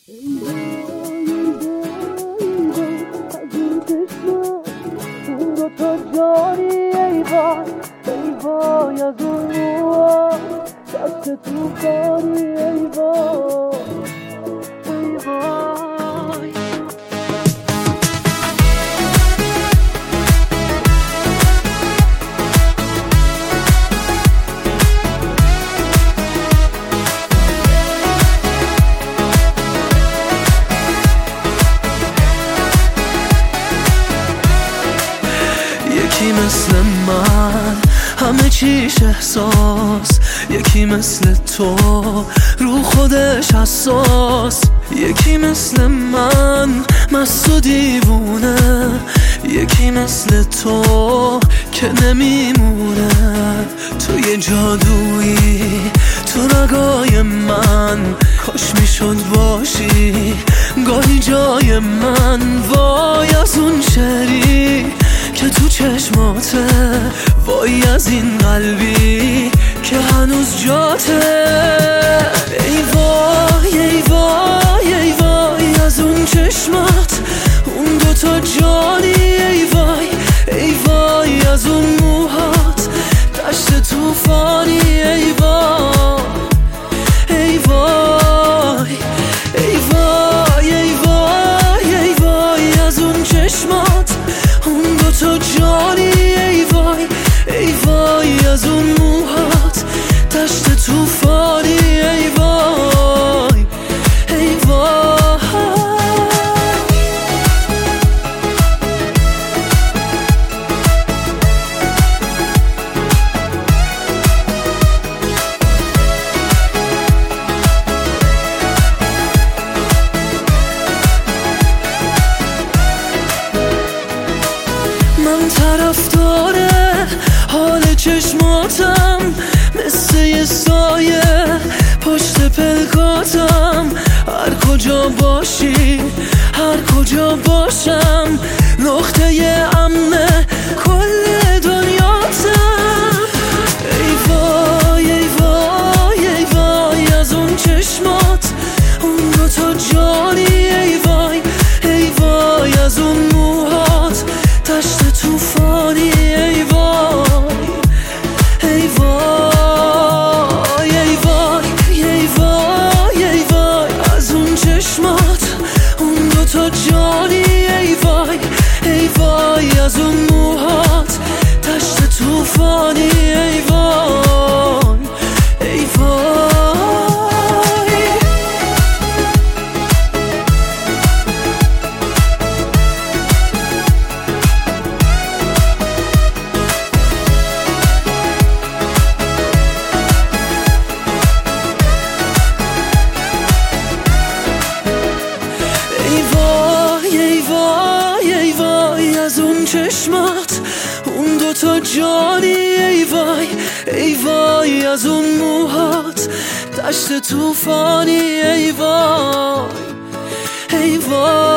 اون دوتا جانی ای وای از اون موها دست تو کاری ای وای. یکی مثل من همه چیش احساس، یکی مثل تو رو خودش حساس، یکی مثل من مست و دیوونه، یکی مثل تو که نمیمونه. تو یه جادویی تو رگای من، کاش میشد باشی گاهی جای من. وای از اون شعری که تو چشماته، وای از این قلبی که هنوز جاته. ای وای ای وای ای وای از اون چشمات، اون دوتا جانی ای وای. ای وای از اون موهات دشت توفانی ای وای. ای وای ای وای ای وای ای وای از اون چشمات، اون دوتا جانی ای وای. ای وای از اون موهات دشت توفانی ای وای. ای وای من طرفدار حال چشماتم، مثل یه سایه پشت پلکاتم. هر کجا باشی هر کجا باشم، نقطه امن کل دنیاتم. ای وای ای وای ای وای از اون چشمات، اون دوتا جانی ای وای. ای وای از اون موهات دشت توفانی ای وای. ای وای ای وای ای وای ای وای از اون چشمات، اون دوتا جانی ای وای. ای وای از اون موهات دشت توفانی ای وای. ای وای چشمات، اون دوتا جانی ای وای. ای وای از اون موهات دشت توفانی ای وای. ای وای